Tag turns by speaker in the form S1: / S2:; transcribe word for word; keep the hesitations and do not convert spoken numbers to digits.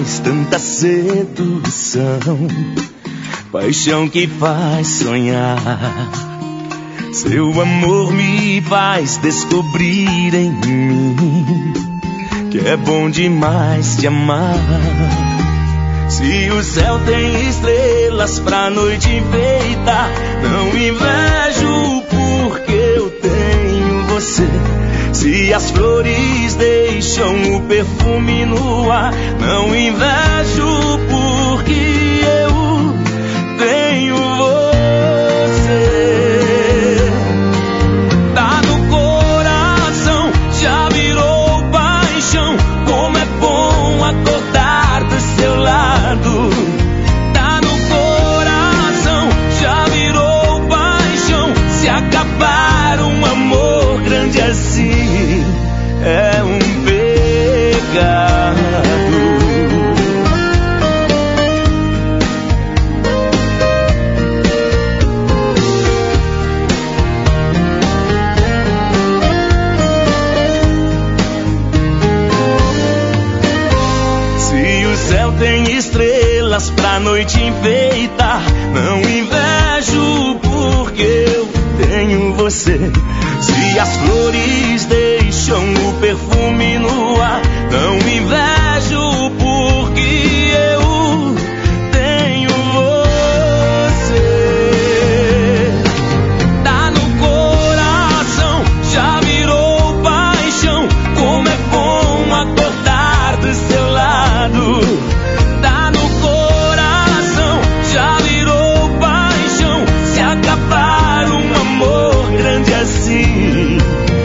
S1: traz tanta sedução, paixão que faz sonhar. Seu amor me faz descobrir em mim que é bom demais te amar. Se o céu tem estrelas pra noite enfeitar, não invejo porque eu tenho você. Se as flores deixam o perfume no ar, não invejo porque eu tenho você. Tá no coração, já virou paixão. Como é bom acordar do seu lado. Tá no coração, já virou paixão. Se acabar um amor grande assim, é um pecado. Se o céu tem estrelas pra noite enfeitar, não invejo porque eu tenho você. Se as flores deixam o perfume no ar, não invejo porque eu tenho você. Tá no coração, já virou paixão. Como é bom acordar do seu lado. Tá no coração, já virou paixão. Se acabar um amor grande assim,